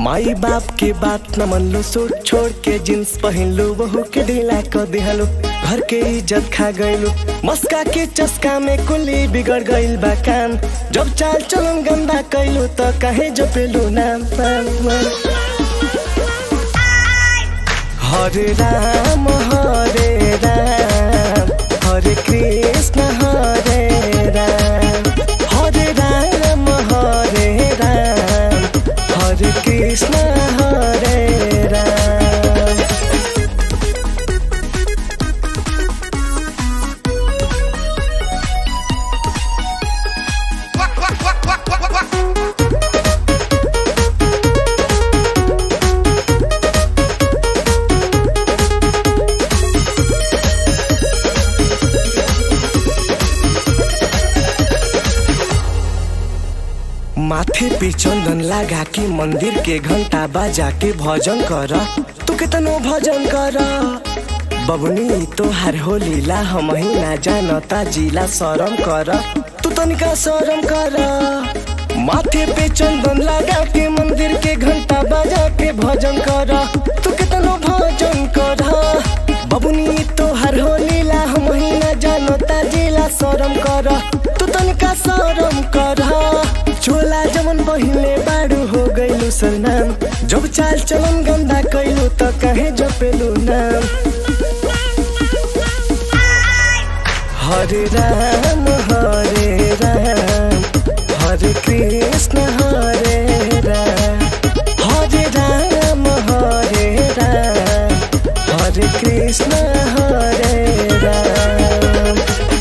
माई बाप के बात न मन लो, सूट छोड़ के जींस पहन लो, बहू के ढीला कर दिहलो, घर के इज्जत खा गइलो, मस्का के चस्का में कुली बिगड़ गइल बा काम। जब चाल चलन गंदा कइलो तो काहे जपेलो नाम। हरे राम हरे कृष्ण हरे राम, हरे राम हरे कृष्ण हरे राम। माथे पे चंदन लगा के मंदिर के घंटा बजा के भजन कर, तू कितनो भजन कर। बबनी तो हर हो लीला हम ही ना जानता जिला, शरम कर तू तनिका शरम कर। माथे पे चंदन लगा के मंदिर के घंटा बजा के भजन कर, तू कितनो भजन कर। बबनी तो हर हो लीला हम ही ना जानता जिला, शरम कर तू तनिका शरम कर। चोला जमन पहिले बाडू हो गइलु सरनाम, जब चाल चलन गंदा कइलु त काहे जपेलु नाम। हरे राम हरे कृष्ण हरे राम, हरे राम हरे कृष्ण हरे राम।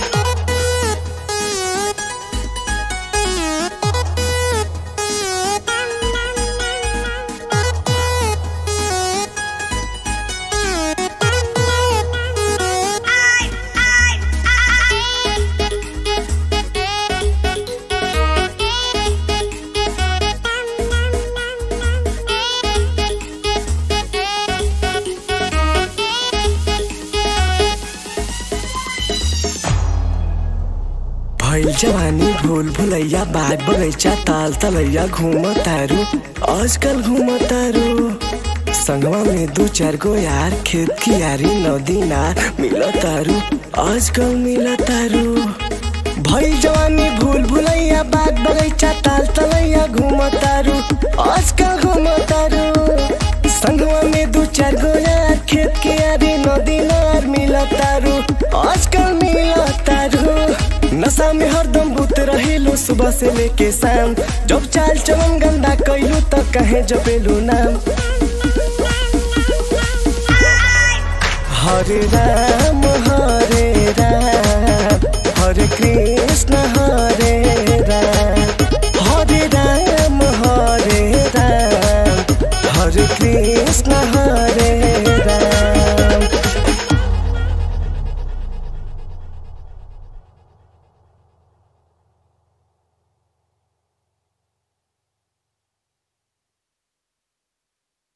भइल जवानी भूल भुलैया, बाग बगैचा ताल तलैया, घूम तारू आजकल घूम तारू। संगवा में दो चार गो यार, खेत की यारी नदी नार, मिला तारू आजकल मिला तारू। भइल जवानी भूल भुलैया, बाग बगैचा ताल तलैया, घूम तारू आजकल घूम तारू। संगवा में दो चार गो यार, खेत की यारी नदी नार, मिला तारू आजकल मिला तारू। नशा में हरदम भूत रहेलू सुबह से लेके शाम, जब चाल चलन गंदा कइलू त काहे जपेलू नाम। हरे राम हरे कृष्ण हरे